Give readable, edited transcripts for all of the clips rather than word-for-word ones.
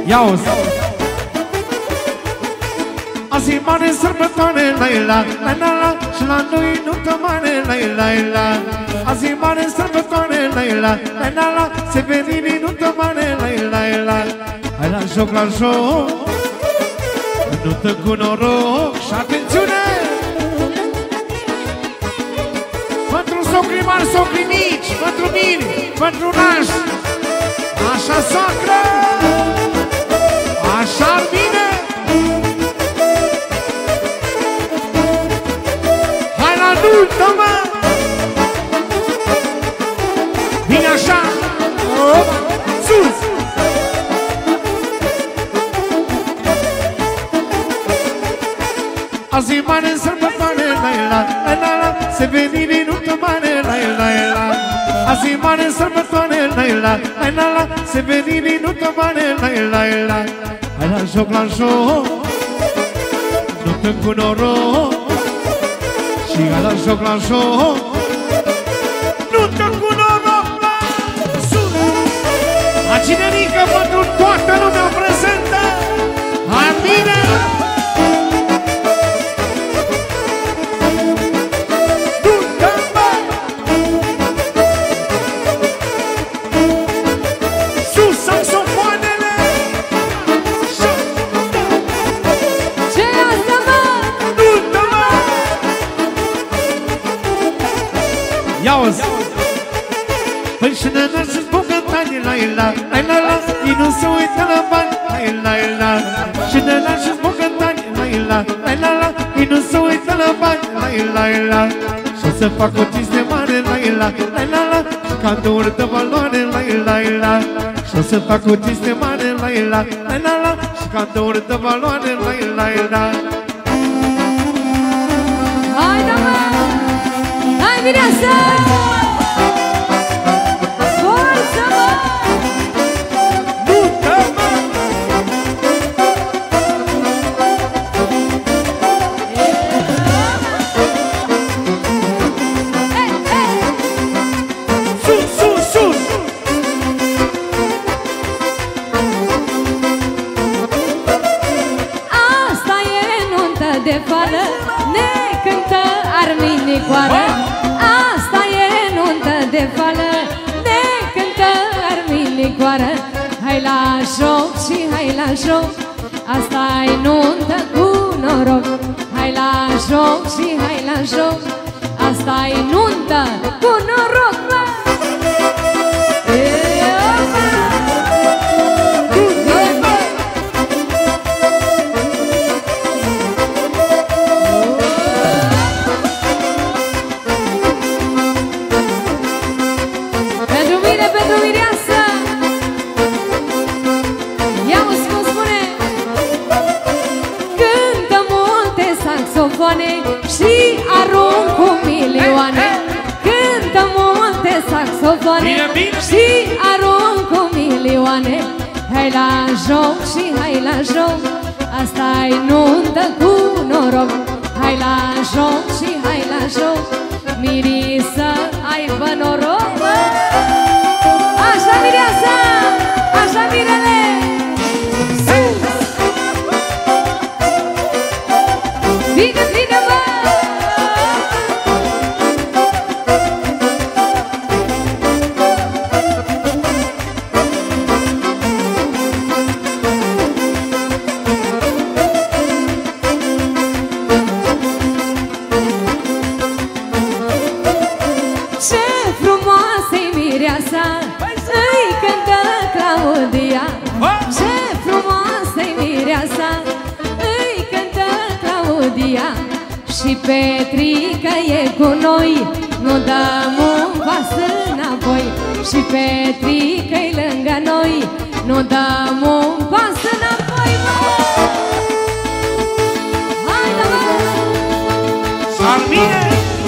Ia-o-ți! Azi e mare sărbătoare, la-i-la, la-i-la, și la noi nuntă mare, la-i-la. Azi e mare sărbătoare, la-i-la, la-i-la, Severinii nuntă mare, la-i-la. Hai la joc, nuntă cu noroc și atențiune! Pentru socrii mari, socrii mici, pentru mini, pentru nași, așa sacră, așa-r bine! Hai la nuntă, mă! Bine așa! Sus! Azi e mare sărbătoare, la-i-la, Severinii nuntă mare, la-i-la. Azi e mare sărbătoare, la-i-la, Severinii nuntă mare, la-i-la. Hai la joc, nuntă cu noroc, și hai la joc, nuntă cu noroc, la sus! La cinerică pentru toată lumea prezentă, hai bine! Ia-o-ți! Păi și năna și-ți bucătani, la-i-la, ei nu se uită la bani, la-i-la. Și năna și-ți bucătani, la-i-la, ei nu se uită la bani, la-i-la. Și-o să fac o cinste mare, la-i-la, și cantouri de valoare, la-i-la. Și-o să fac o cinste mare, la-i-la, și cantouri de valoare, la-i-la. Hai, da, mă! Hai, mireasă! Forță, mă! Nuntă, mă! Sus, sus, sus! Asta e nuntă de fală, ne cântă arminicoară. Asta e nuntă de fală, ne cântă arminicoară. Hai la joc și hai la joc, asta-i nuntă cu noroc. Hai la joc și hai la joc, asta-i nuntă cu noroc, mă! Și arunc cu milioane. Cântă multe saxofoane și arunc cu milioane. Hai la joc și hai la joc, asta-i nuntă cu noroc. Hai la joc și hai la joc, Miriță, aibă noroc, mă! Așa, mireasă! Așa, mirele! Bine, bine, bă! Ce frumoasă-i mireasa, îi cântă Claudia. Ce frumoasă-i mireasa, îi cântă Claudia. Și Petrica e cu noi, nu dăm un pas înapoi. Și Petrica-i lângă noi, nu dăm un pas înapoi, mă! Hai, da, mă! S-ar bine!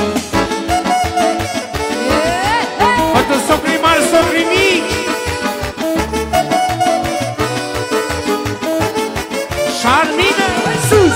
Fătă socrii mari, socrii mici! S-ar bine! Sus!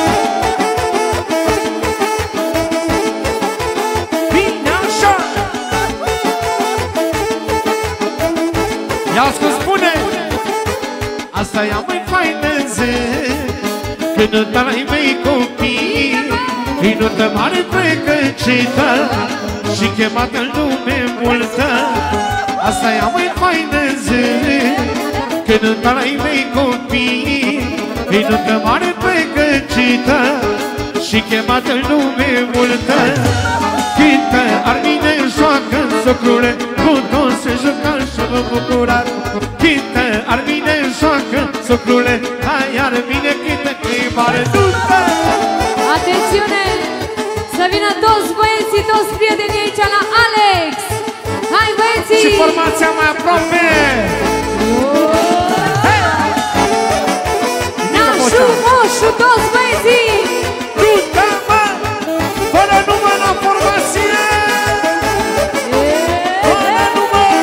Bine așa! Ia-ți că spune! Asta e mai faină zi, când ai mei copii, îi nuntă mare pregăcită și chemată în lume multă. Asta e mai faină zi, când ai mei copii, îi nuntă mare pregăcită și chemată în lume multă. Cântă, Armine joacă, socrule, cu toți se juca și vă bucurați. Cântă, Armine joacă, socrule, hai Armine, cântă că-i mare nuntă. Atențiune! Să vină toți băieții, toți prietenii aici la Alex! Hai băieții! Și formația mai aproape! Nașu, moșu, toți băieții! Nuntă, mă! Fără număr la formație! Fără număr!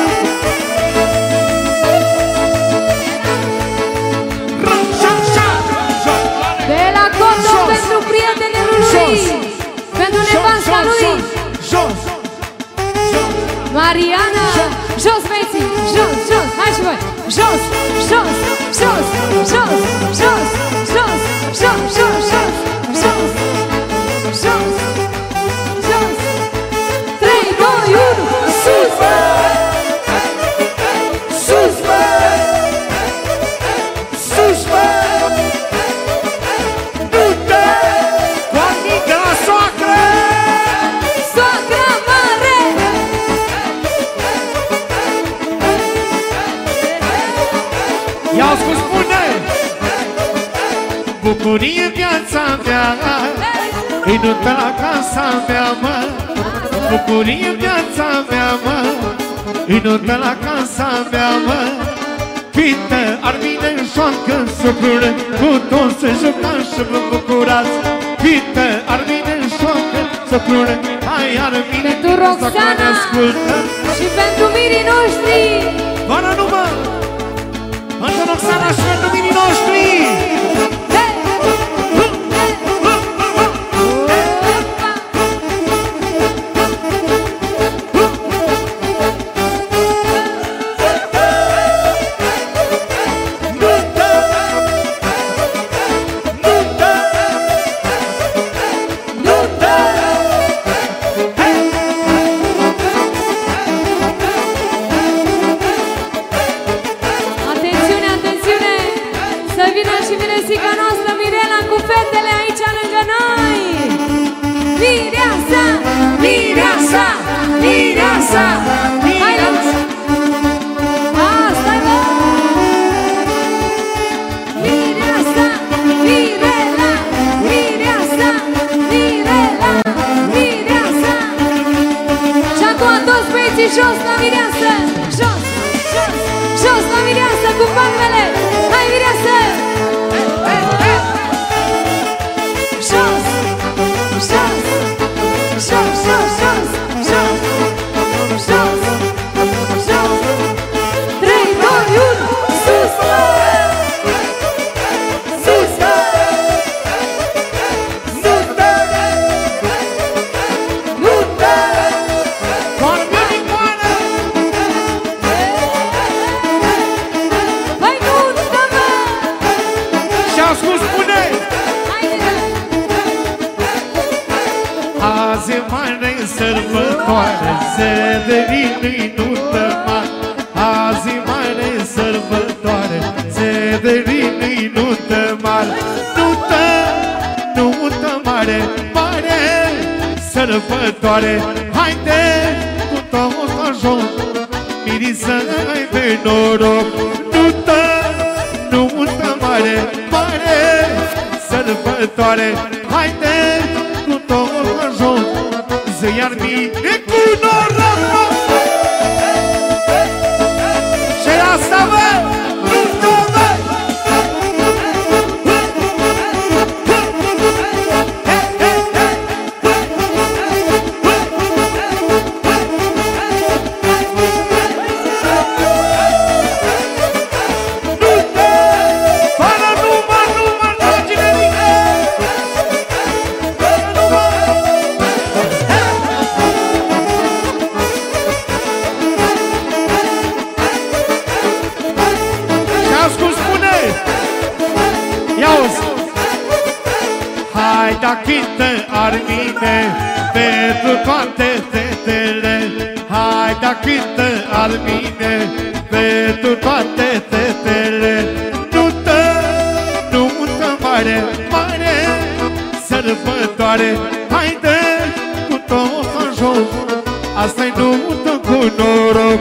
De la Condom pentru prietenii lui! Pentru nevasta lui! Jos! Mariana! Jos, băieții! Jos, jos! Hai și voi! Jos! Jos! Jos! Jos! Jos! Jos! Jos! Jos! Jos! Jos! Jos! Jos! 3, 2, 1! Sus! Sus, bă! Sus, bă! Nuntă! Coarnică la soacră! Soacra mare! Ia-o cum spune! Bucurie viața mea, îi nuntă la casa mea, mă. Bucurie viața mea, mă, îi nuntă la casa mea, mă. Cântă, Armine joacă, socrule, cu toți se juca și vă bucurați. Cântă, Armine joacă, socrule, hai Armine, Pentru Roxana și pentru mirii noștri! Doar numă! Pentru Roxana și pentru mirii noștri! Atențiune, atențiune! Să vină și miresica noastră Mirela cu fetele aici lângă noi! Mireasa! Mireasa! Mireasa! Hai, Lux! Asta-i bă! Mireasa! Mirela! Mireasa! Mirela! Mireasa! Și acum toți băieții jos la Mireasă! Jos! Jos! Jos la Mireasă cu palmele! Hai Mireasă! Jos! Jos! Jos! Jos! Jos! Jos! Jos! Jos! 3, 2, 1! Sus! Sus! Nuntă! Nuntă! Coarnicoană! Hai nuntă, mă! Și-au spus spune! Haide! Azi e mare sărbătoare, Zederii nuntă mare. Azi e mare sărbătoare, Zederii nuntă mare. Nuntă, nuntă mare, mare sărbătoare. Haide cu toți la joc, mirii să aibă noroc. Nuntă, nuntă mare, mare sărbătoare. Haide cu toți la joc, zi iar mine cu noroc. Și asta vă, nuntă vă. Fără număr, dragile mine! Fără număr! da cântă Armine pentru toate fetele. Hai da cântă Armine pentru toate fetele. Nuntă mare, mare sărbătoare. Haide cu tot în joc, asta-i nuntă cu noroc.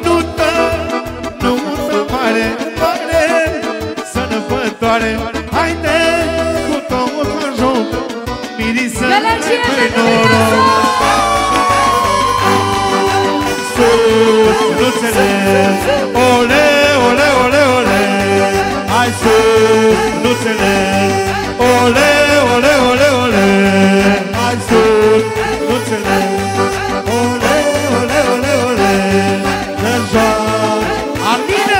Nuntă mare, mare sărbătoare. Haide cu tot în joc, mirisă pe noroc. Sus, nuțele, ole, ole, ole, ole. Hai sus, nuțele, ole, ole, ole, ole. Hai sus, nuțele, ole, ole, ole, ole. Dă joc, Armine!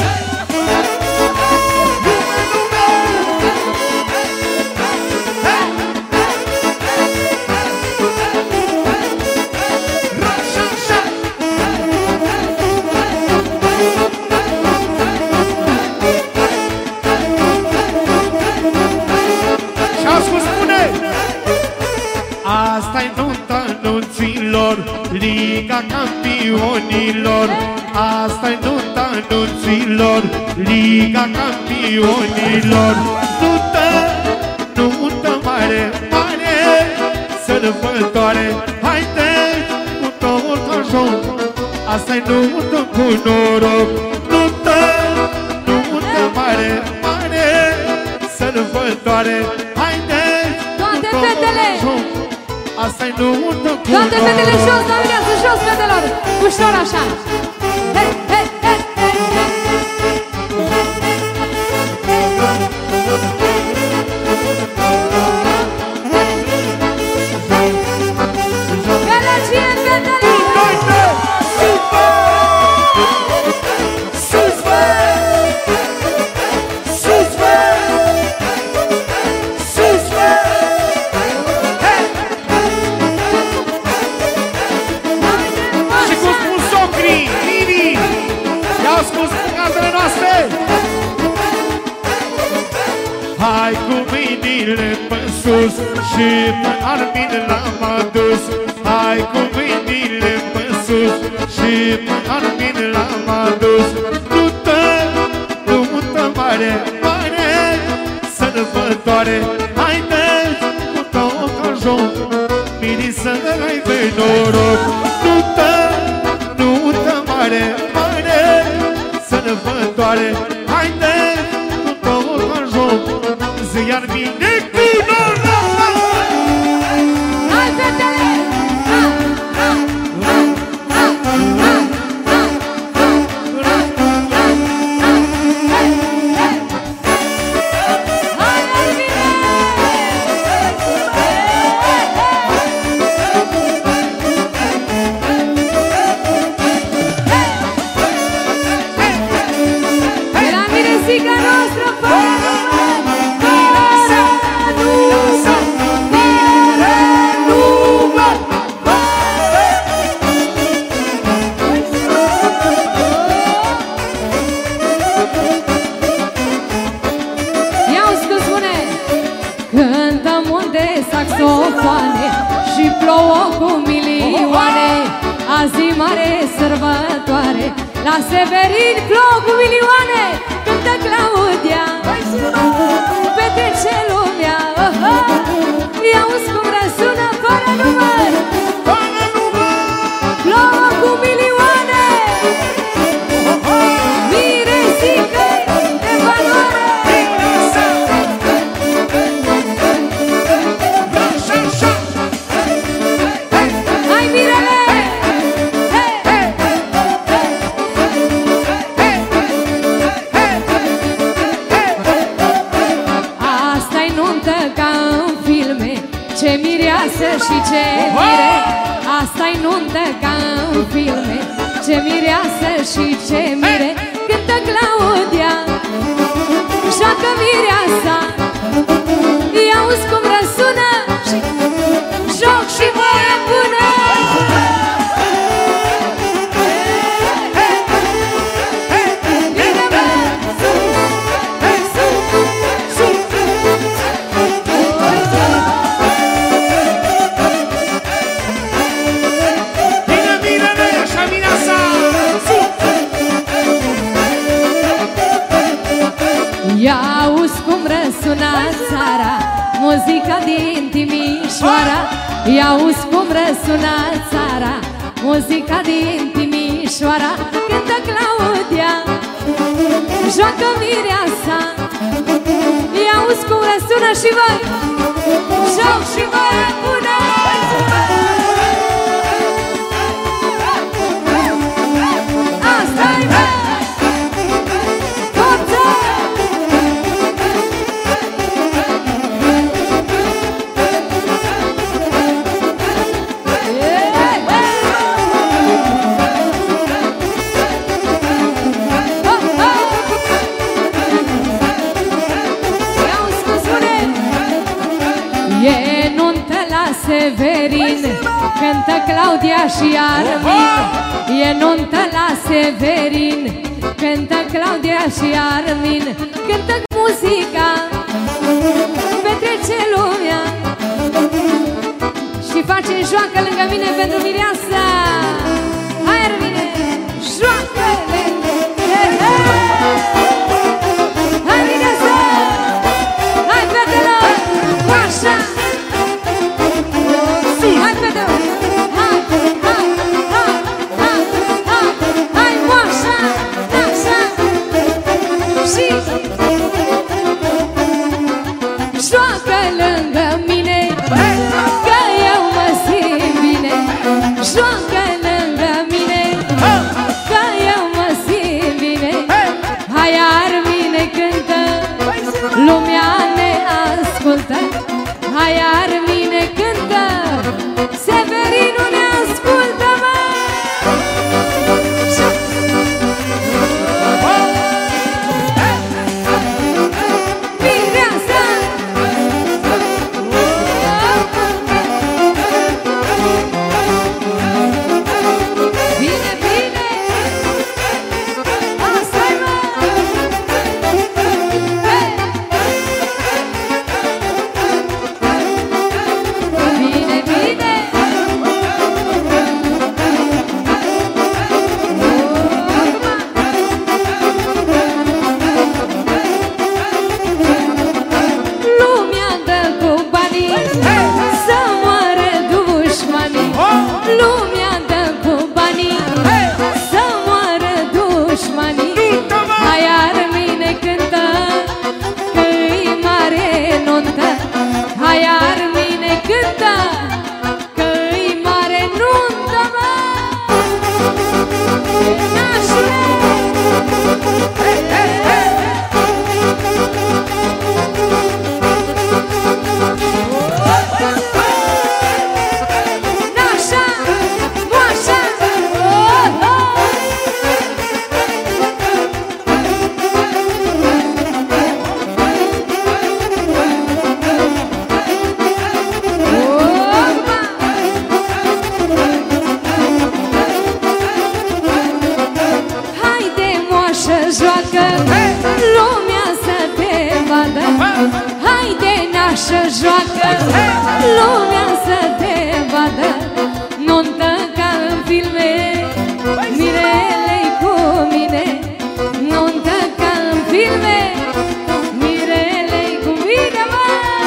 Asta-i nunta anunților, Liga Campionilor. Asta-i nunta anunților, Liga Campionilor. Nuntă mare, mare sărbătoare. Haide cu tot în joc, asta-i nuntă cu noroc. Nuntă mare, mare sărbătoare. Haide toate fetele! Asta-i nuntă cu toate fetele jos, dominează jos, fetelor! Ușor așa! Hei, hei, hei, hei, Gălăgie, fetele! Sus, bă! Sus, bă! Sus, bă! Și cum spun socrii, Nini, i-au spus bucatele noastre. Hai cu mâinile pe sus și pe Armin l-am adus. Hai cu mâinile pe sus și pe Armin l-am adus. Nuntă mare, mare sărbătoare. Haide cu tot în joc, mirisă ai pe noroc. Nuntă mare, mare sărbătoare. Haide cu tot în joc, zi Armine cu noroc. Hai, fetele! Hai, Armine! De la miresica noastră, cântăm unde saxofoane și plouă cu milioane. Azi mare sărbătoare, la Severin plouă cu milioane. Cântă Claudia, petrece lumea. I-auzi cum răsună fără număr, plouă cu milioane. Miresică de valoare. Hai, Mirele! Asta-i nuntă ca în filme, ce mireasă și ce mire. Asta-i nuntă ca în filme, ce mireasă și ce mire. Cântă Claudia, joacă mireasa, i-auzi cum răsună și joc și voie bună. muzica din Timișoara, i-auzi cum răsună țara. Muzica din Timișoara, cântă Claudia, joacă Mireasa. I-auzi cum răsună și voi, joc și voi bună. Asta-i bă! Forță! E nuntă la Severin, cântă Claudia și Armin. E nuntă la Severin, cântă Claudia și Armin. Cântă muzica, petrece lumea și face joacă lângă mine pentru Mireasa. Hai, Armine, joacă-le! Hai, Mireasa! Hai, fetelor! Așa! Hai, fetelor! Hai, hai, hai, hai, hai! Hai, moașa! Așa! Și joacă lângă mine, că eu mă simt bine. Joacă lângă mine, că eu mă simt bine. Hai, Armine, cântă, lumea ne ascultă. Hai, Armine, cântă, Severinul ne ascultă, mă! Mireasa! Bine, bine! Asta-i, mă! Bine, bine! Lumea dă cu banii să moară dușmanii. Lumea dă cu banii să moară dușmanii. Hai, Armine, cântă, că-i mare nuntă. Hai, Armine, cântă, că-i mare nuntă, mă! Nașule! Nașa! Moașa! Haide, moașă, joacă, lumea să te vadă. Haide, nașă, joacă, lumea să te vadă. Nuntă ca în filme, Mirele-i cu mine. Nuntă ca în filme, Mirele-i cu mine, mă!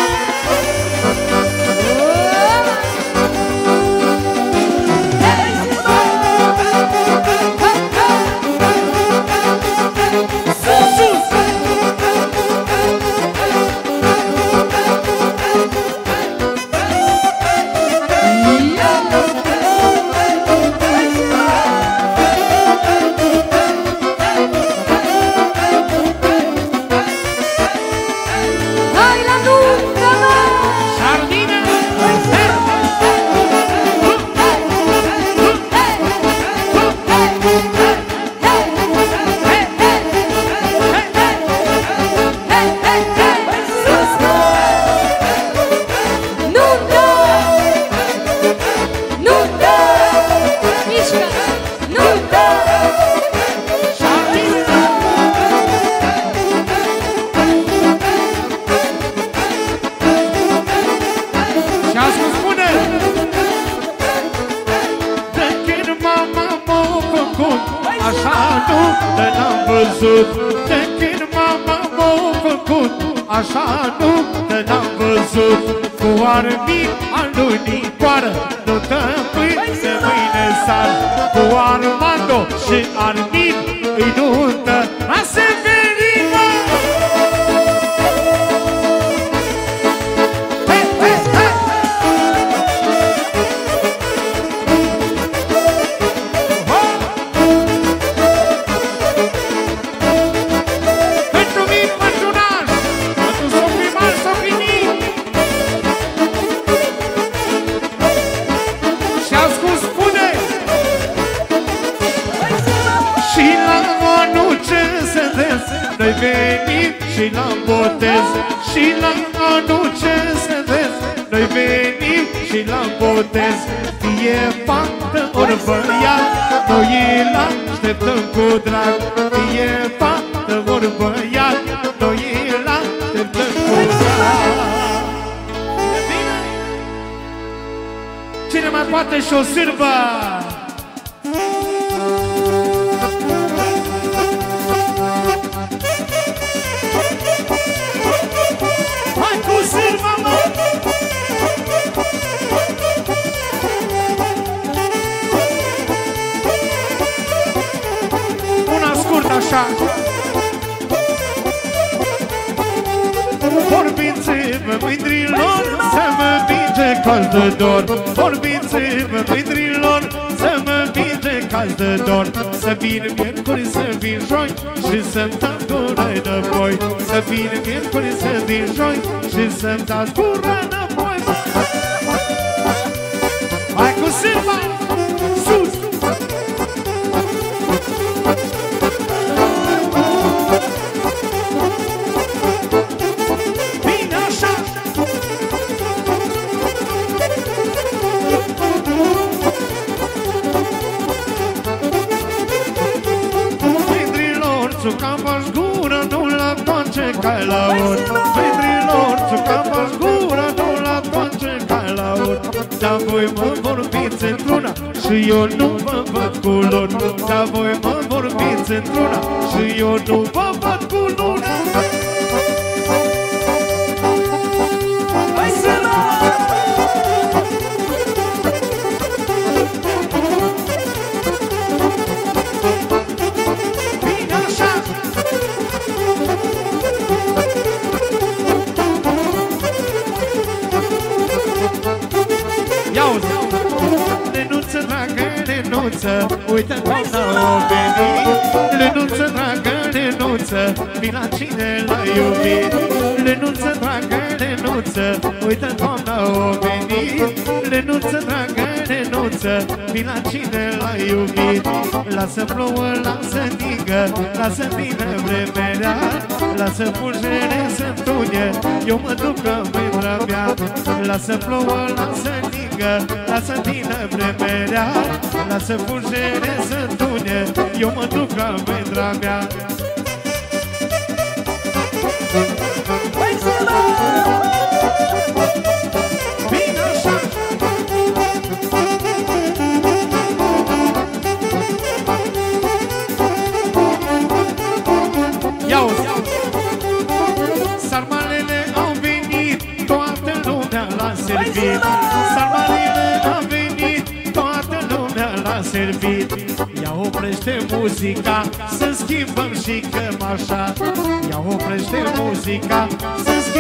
Hai la nuntă, mă! Sardine! Nuntă! Nuntă! Mișcă! Nuntă! Și ascult spune de când mama m-a făcut așa nu te l-am văzut. De când mama m-a făcut, așa nu te n-am văzut. Cu Armin al lui Nicoară, nu te pâini de mâine sar. Cu Armando și Armin îi nuntă la Severină. Noi venim și la botez, și la anul ce se vezi. Noi venim și la botez, fie fată ori băiat, noi îl așteptăm cu drag. Fie fată ori băiat, noi îl așteptăm cu drag. Cine mai poate și o sârbă? Așa. Vorbiți-vă, mândrilor, să mă vinge cald de dor. Vorbiți-vă, mândrilor, să mă vinge cald de dor. Să vin miercuri, să vin joi și să-mi dați gură înapoi. Să vin miercuri, să vin joi și să-mi dați gură înapoi. Hai cu sârba, sus! Țucam-aș gura, nu la toance ca la ori. Mândrilor, țucam-aș gura, nu la toance ca la ori. Dar voi mă vorbiți într-una și eu nu vă văd culori. Dar voi mă vorbiți într-una și eu nu vă văd culori. Hai să la! Lenuță, dragă, Lenuță, uite doamna o venit. Lenuță, dragă, Lenuță, vin la cine l-a iubit. Lenuță, dragă, Lenuță, uite doamna o venit. Lenuță, dragă, Lenuță, vin la cine l-a iubit. Lasă plouă, lasă ningă, lasă vină vremea. Lasă fulgere să-ntune, eu mă duc în mândra mea. Lasă plouă, lasă ningă, lasă vină vremea. Lasă fulgere să-ntune, eu mă duc în mândra mea. Bine așa! Ia-uzi! Sarmalele au venit, toată lumea l-a servit. Sarmalele au venit, toată lumea l-a servit. Ia oprește muzica, să schimbăm și cămașa. Ia oprește muzica, să schimbăm